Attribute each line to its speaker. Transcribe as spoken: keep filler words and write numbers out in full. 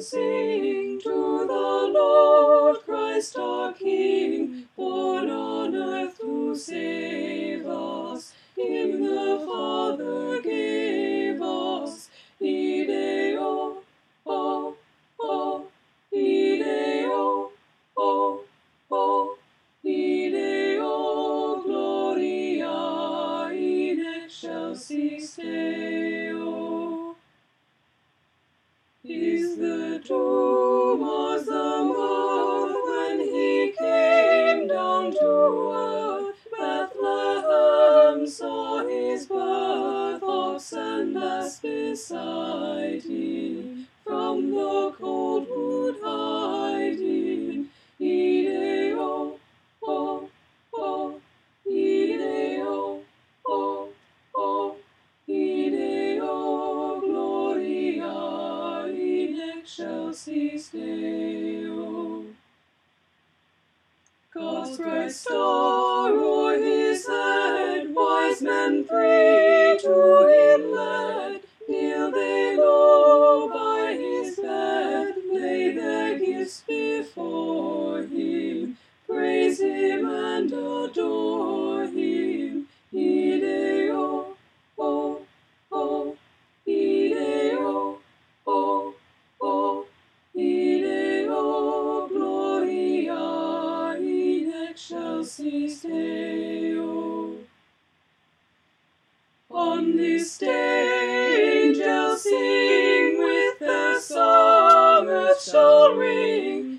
Speaker 1: sing to the Lord Christ our King, born on earth to save us. Him the Father gave us. Ide-o, o, o, Ide-o, o, o, Ide-o, Gloria in excelsis Deo. Is the tomb was the mouth when he came down to earth? Bethlehem saw his birth, ox and ass beside him, from the cold wood hiding. Ide-o, o, o, Ide-o, o, o, Ide-o, Gloria in excelsis Deo. God's bright star o'er his head, wise men three to him led. Kneel they low by his bed, lay their gifts before him, praise him and adore him. Ide-o, o, o, Ide-o, o, o, Ide-o, Gloria in excelsis Deo. On this day angels sing, with their song earth shall ring.